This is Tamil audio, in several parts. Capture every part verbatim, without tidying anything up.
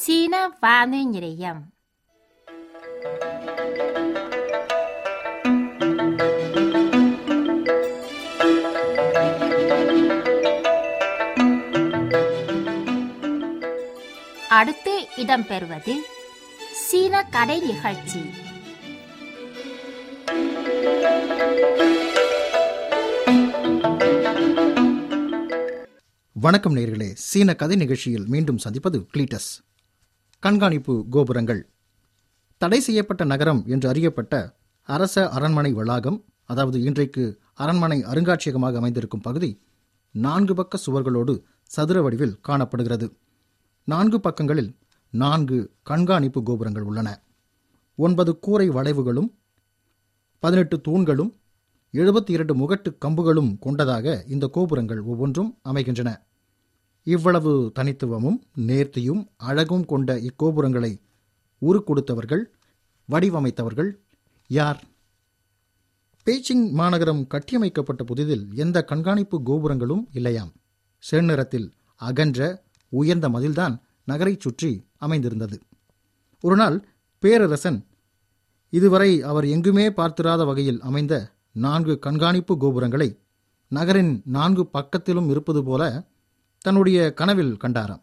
சீன வானொலி நிலையம். அடுத்து இடம்பெறுவது சீன கதை நிகழ்ச்சி. வணக்கம் நேயர்களே, சீன கதை நிகழ்ச்சியில் மீண்டும் சந்திப்பது கிளீட்டஸ். கண்காணிப்பு கோபுரங்கள். தடை செய்யப்பட்ட நகரம் என்று அறியப்பட்ட அரச அரண்மனை வளாகம், அதாவது இன்றைக்கு அரண்மனை அருங்காட்சியகமாக அமைந்திருக்கும் பகுதி, நான்கு பக்க சுவர்களோடு சதுர வடிவில் காணப்படுகிறது. நான்கு பக்கங்களில் நான்கு கண்காணிப்பு கோபுரங்கள் உள்ளன. ஒன்பது கூரை வளைவுகளும் பதினெட்டு தூண்களும் எழுபத்தி இரண்டு முகட்டு கம்புகளும் கொண்டதாக இந்த கோபுரங்கள் ஒவ்வொன்றும் அமைகின்றன. இவ்வளவு தனித்துவமும் நேர்த்தியும் அழகும் கொண்ட இக்கோபுரங்களை உருக்கொடுத்தவர்கள், வடிவமைத்தவர்கள் யார்? பெய்ஜிங் மாநகரம் கட்டியமைக்கப்பட்ட புதிதில் எந்த கண்காணிப்பு கோபுரங்களும் இல்லையாம். செந்நிறத்தில் அகன்ற உயர்ந்த மதில்தான் நகரை சுற்றி அமைந்திருந்தது. ஒரு நாள் பேரரசன் இதுவரை அவர் எங்குமே பார்த்திராத வகையில் அமைந்த நான்கு கண்காணிப்பு கோபுரங்களை நகரின் நான்கு பக்கத்திலும் இருப்பது போல தன்னுடைய கனவில் கண்டாராம்.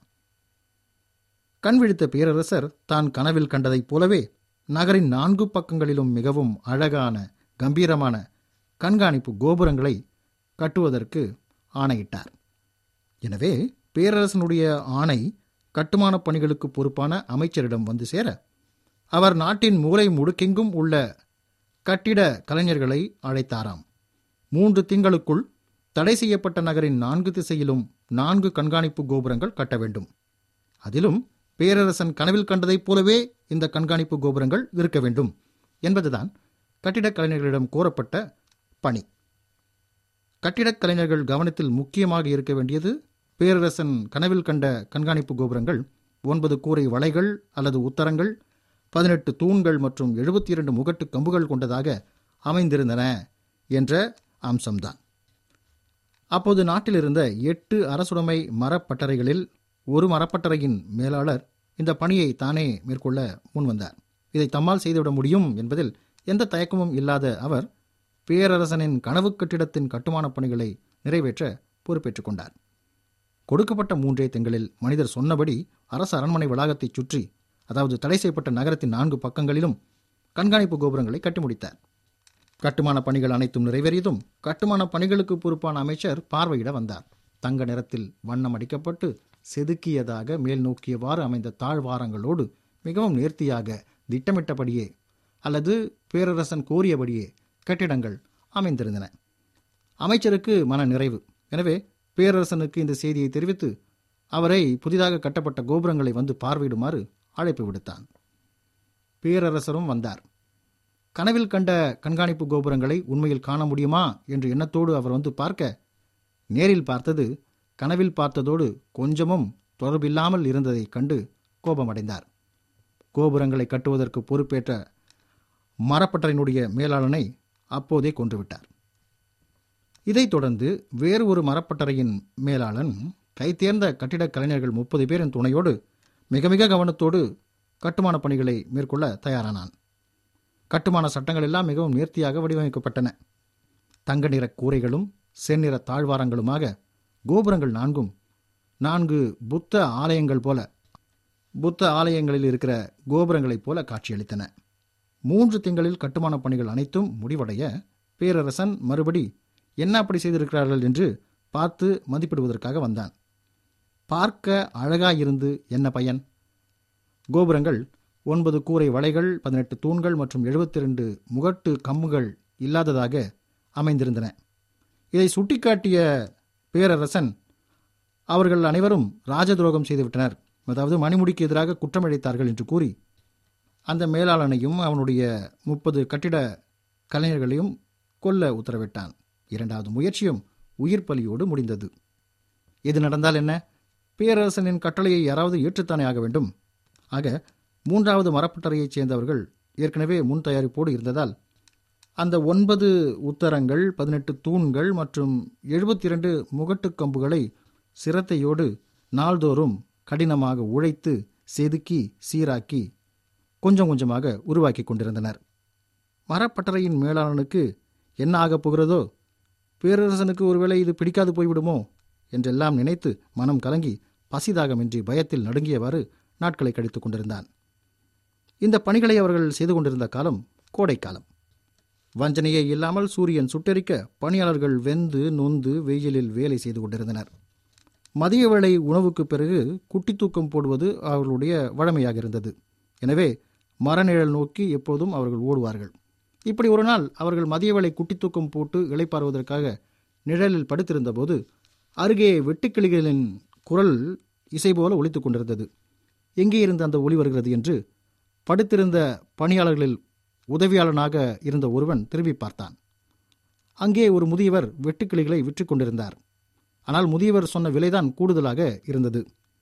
கண் விழித்த பேரரசர் தான் கனவில் கண்டதைப் போலவே நகரின் நான்கு பக்கங்களிலும் மிகவும் அழகான கம்பீரமான கண்காணிப்பு கோபுரங்களை கட்டுவதற்கு ஆணையிட்டார். எனவே பேரரசனுடைய ஆணை கட்டுமானப் பணிகளுக்கு பொறுப்பான அமைச்சரிடம் வந்து சேர, அவர் நாட்டின் மூலை முடுக்கெங்கும் உள்ள கட்டிட கலைஞர்களை அழைத்தாராம். மூன்று திங்களுக்குள் தடை செய்யப்பட்ட நகரின் நான்கு திசையிலும் நான்கு கண்காணிப்பு கோபுரங்கள் கட்ட வேண்டும். அதிலும் பேரரசன் கனவில் கண்டதைப் போலவே இந்த கண்காணிப்பு கோபுரங்கள் இருக்க வேண்டும் என்பதுதான் கட்டிடக் கலைஞர்களிடம் கோரப்பட்ட பணி. கட்டிடக் கலைஞர்கள் கவனத்தில் முக்கியமாக இருக்க வேண்டியது, பேரரசன் கனவில் கண்ட கண்காணிப்பு கோபுரங்கள் ஒன்பது கூரை வளைகள் அல்லது உத்தரங்கள், பதினெட்டு தூண்கள் மற்றும் எழுபத்தி இரண்டு முகட்டு கம்புகள் கொண்டதாக அமைந்திருந்தன என்ற அம்சம்தான். அப்போது நாட்டில் இருந்த எட்டு அரசுடைமை மரப்பட்டறைகளில் ஒரு மரப்பட்டறையின் மேலாளர் இந்த பணியை தானே மேற்கொள்ள முன்வந்தார். இதை தம்மால் செய்துவிட முடியும் என்பதில் எந்த தயக்கமும் இல்லாத அவர் பேரரசனின் கனவு கட்டிடத்தின் கட்டுமானப் பணிகளை நிறைவேற்ற பொறுப்பேற்றுக் கொண்டார். கொடுக்கப்பட்ட மூன்றே திங்களில் மனிதர் சொன்னபடி அரச அரண்மனை வளாகத்தை சுற்றி, அதாவது தடை செய்யப்பட்ட நகரத்தின் நான்கு பக்கங்களிலும் கண்காணிப்பு கோபுரங்களை கட்டி முடித்தார். கட்டுமான பணிகள் அனைத்தும் நிறைவேறியதும் கட்டுமான பணிகளுக்கு பொறுப்பான அமைச்சர் பார்வையிட வந்தார். தங்க நிறத்தில் வண்ணம் அடிக்கப்பட்டு செதுக்கியதாக மேல் நோக்கியவாறு அமைந்த தாழ்வாரங்களோடு மிகவும் நேர்த்தியாக திட்டமிட்டபடியே அல்லது பேரரசன் கோரியபடியே கட்டிடங்கள் அமைந்திருந்தன. அமைச்சருக்கு மன நிறைவு. எனவே பேரரசனுக்கு இந்த செய்தியை தெரிவித்து அவரை புதிதாக கட்டப்பட்ட கோபுரங்களை வந்து பார்வையிடுமாறு அழைப்பு விடுத்தான். பேரரசரும் வந்தார். கனவில் கண்ட கண்காணிப்பு கோபுரங்களை உண்மையில் காண முடியுமா என்று எண்ணத்தோடு அவர் வந்து பார்க்க, நேரில் பார்த்தது கனவில் பார்த்ததோடு கொஞ்சமும் தொடர்பில்லாமல் இருந்ததை கண்டு கோபமடைந்தார். கோபுரங்களை கட்டுவதற்கு பொறுப்பேற்ற மரப்பட்டறையினுடைய மேலாளனை அப்போதே கொன்றுவிட்டார். இதைத் தொடர்ந்து வேறு ஒரு மரப்பட்டறையின் மேலாளன் கைதேர்ந்த கட்டிடக் கலைஞர்கள் முப்பது பேரின் துணையோடு மிக மிக கவனத்தோடு கட்டுமான பணிகளை மேற்கொள்ள தயாரானான். கட்டுமான சட்டங்கள் எல்லாம் மிகவும் நேர்த்தியாக வடிவமைக்கப்பட்டன. தங்க நிற கூரைகளும் செந்நிற தாழ்வாரங்களுமாக கோபுரங்கள் நான்கும் நான்கு புத்த ஆலயங்கள் போல புத்த ஆலயங்களில் இருக்கிற கோபுரங்களைப் போல காட்சியளித்தன. மூன்று திங்களில் கட்டுமான பணிகள் அனைத்தும் முடிவடைய பேரரசன் மறுபடி என்ன அப்படி செய்திருக்கிறார்கள் என்று பார்த்து மதிப்பிடுவதற்காக வந்தான். பார்க்க அழகாயிருந்து என்ன பயன்? கோபுரங்கள் ஒன்பது கூரை வளைகள், பதினெட்டு தூண்கள் மற்றும் எழுபத்தி இரண்டு முகட்டு கம்புகள் இல்லாததாக அமைந்திருந்தன. இதை சுட்டிக்காட்டிய பேரரசன், அவர்கள் அனைவரும் ராஜதுரோகம் செய்துவிட்டனர், அதாவது மணிமுடிக்கு எதிராக குற்றமிழைத்தார்கள் என்று கூறி அந்த மேலாளனையும் அவனுடைய முப்பது கட்டிட கலைஞர்களையும் கொல்ல உத்தரவிட்டான். இரண்டாவது முயற்சியும் உயிர் பலியோடு முடிந்தது. எது நடந்தால் என்ன? பேரரசனின் கட்டளையை யாராவது ஏற்றுத்தானே ஆக வேண்டும். ஆக மூன்றாவது மரப்பட்டறையைச் சேர்ந்தவர்கள் ஏற்கனவே முன் தயாரிப்போடு இருந்ததால் அந்த ஒன்பது உத்தரங்கள், பதினெட்டு தூண்கள் மற்றும் எழுபத்தி இரண்டு முகட்டு கம்புகளை சிரத்தையோடு நாள்தோறும் கடினமாக உழைத்து செதுக்கி சீராக்கி கொஞ்சம் கொஞ்சமாக உருவாக்கி கொண்டிருந்தனர். மரப்பட்டறையின் மேலாளனுக்கு என்ன ஆகப் போகிறதோ, பேரரசனுக்கு ஒருவேளை இது பிடிக்காது போய்விடுமோ என்றெல்லாம் நினைத்து மனம் கலங்கி பசிதாகமின்றி பயத்தில் நடுங்கியவாறு நாட்களை கழித்துக் கொண்டிருந்தான். இந்த பணிகளை அவர்கள் செய்து கொண்டிருந்த காலம் கோடைக்காலம். வஞ்சனையே இல்லாமல் சூரியன் சுட்டெரிக்க பணியாளர்கள் வெந்து நொந்து வெயிலில் வேலை செய்து கொண்டிருந்தனர். மதிய வேளை உணவுக்கு பிறகு குட்டி தூக்கம் போடுவது அவர்களுடைய வழமையாக இருந்தது. எனவே மரநிழல் நோக்கி எப்போதும் அவர்கள் ஓடுவார்கள். இப்படி ஒரு நாள் அவர்கள் மதிய வேளை குட்டி தூக்கம் போட்டு இளைப்பாறுவதற்காக நிழலில் படுத்திருந்த போது அருகே வெட்டுக்கிளிகளின் குரல் இசை போல ஒலித்துக் கொண்டிருந்தது. எங்கே இருந்து அந்த ஒலி வருகிறது என்று படுத்திருந்த பணியாளர்களில் உதவியாளனாக இருந்த ஒருவன் திரும்பி பார்த்தான். அங்கே ஒரு முதியவர் வெட்டுக்கிளிகளை விற்று கொண்டிருந்தார். ஆனால் முதியவர் சொன்ன விலைதான் கூடுதலாக இருந்தது.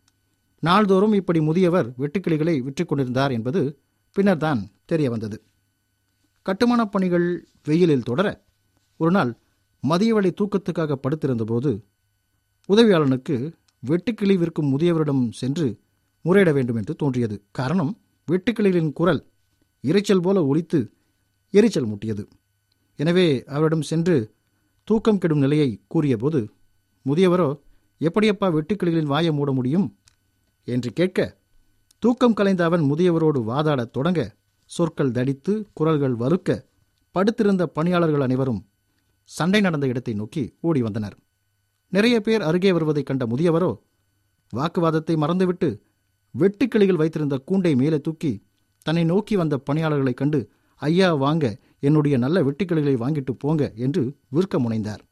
நாள்தோறும் இப்படி முதியவர் வெட்டுக்கிளிகளை விற்று கொண்டிருந்தார் என்பது பின்னர் தான் தெரிய வந்தது. கட்டுமானப் பணிகள் வெயிலில் தொடர ஒரு நாள் மதியவேளை தூக்கத்துக்காக படுத்திருந்த போது உதவியாளனுக்கு வெட்டுக்கிளி விற்கும் முதியவரிடம் சென்று முறையிட வேண்டும் என்று தோன்றியது. காரணம், வெட்டுக்கிளிகளின் குரல் இரைச்சல் போல ஒலித்து எரிச்சல் மூட்டியது. எனவே அவரிடம் சென்று தூக்கம் கெடும் நிலையை கூறியபோது முதியவரோ, எப்படியப்பா வெட்டுக்கிளிகளின் வாயை மூட முடியும் என்று கேட்க, தூக்கம் கலைந்த அவன் முதியவரோடு வாதாடத் தொடங்க சொற்கள் தடித்து குரல்கள் வலுக்க படுத்திருந்த பணியாளர்கள் அனைவரும் சண்டை நடந்த இடத்தை நோக்கி ஓடி வந்தனர். நிறைய பேர் அருகே வருவதைக் கண்ட முதியவரோ வாக்குவாதத்தை மறந்துவிட்டு வெட்டுக்கிளிகள் வைத்திருந்த கூண்டை மேலே தூக்கி தன்னை நோக்கி வந்த பணியாளர்களைக் கண்டு, ஐயா வாங்க, என்னுடைய நல்ல வெட்டுக்கிளிகளை வாங்கிட்டு போங்க என்று விற்க முனைந்தார்.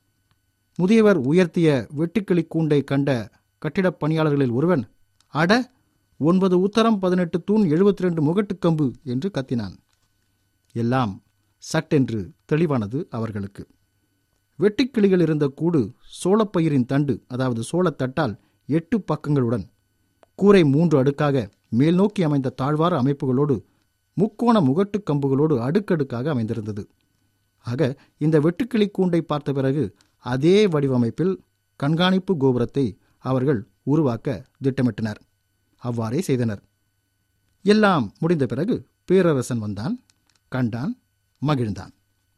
முதியவர் உயர்த்திய வெட்டுக்கிளி கூண்டை கண்ட கட்டிடப் பணியாளர்களில் ஒருவன், அட, ஒன்பது உத்தரம் பதினெட்டு தூண் எழுபத்தி ரெண்டு முகட்டுக்கம்பு என்று கத்தினான். எல்லாம் சட்டென்று தெளிவானது அவர்களுக்கு. வெட்டுக்கிளிகள் இருந்த கூடு சோளப்பயிரின் தண்டு, அதாவது சோளத்தட்டால் எட்டு பக்கங்களுடன் கூரை மூன்று அடுக்காக மேல் நோக்கி அமைந்த தாழ்வார அமைப்புகளோடு முக்கோண முகட்டு கம்புகளோடு அடுக்கடுக்காக அமைந்திருந்தது. ஆக இந்த வெட்டுக்கிளி கூண்டை பார்த்த பிறகு அதே வடிவமைப்பில் கண்காணிப்பு கோபுரத்தை அவர்கள் உருவாக்க திட்டமிட்டனர். அவ்வாறே செய்தனர். எல்லாம் முடிந்த பிறகு பேரரசன் வந்தான், கண்டான், மகிழ்ந்தான்.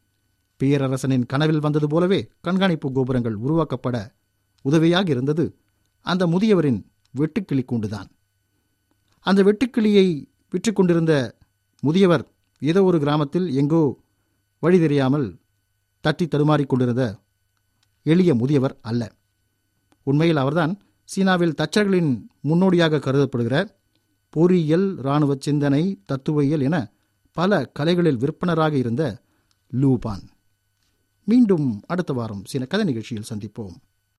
பேரரசனின் கனவில் வந்தது போலவே கண்காணிப்பு கோபுரங்கள் உருவாக்கப்பட உதவியாக இருந்தது அந்த முதியவரின் வெட்டுக்கிளி கூண்டுதான். அந்த வெட்டுக்கிளியை விற்று கொண்டிருந்த முதியவர் ஏதோ ஒரு கிராமத்தில் எங்கோ வழி தெரியாமல் தட்டி தடுமாறிக் கொண்டிருந்த எளிய முதியவர் அல்ல. உண்மையில் அவர்தான் சீனாவில் தச்சர்களின் முன்னோடியாக கருதப்படுகிற பொறியியல், இராணுவ சிந்தனை, தத்துவவியல் என பல கலைகளில் விற்பனராக இருந்த லூபான். மீண்டும் அடுத்த வாரம் சில கதை நிகழ்ச்சியில் சந்திப்போம்.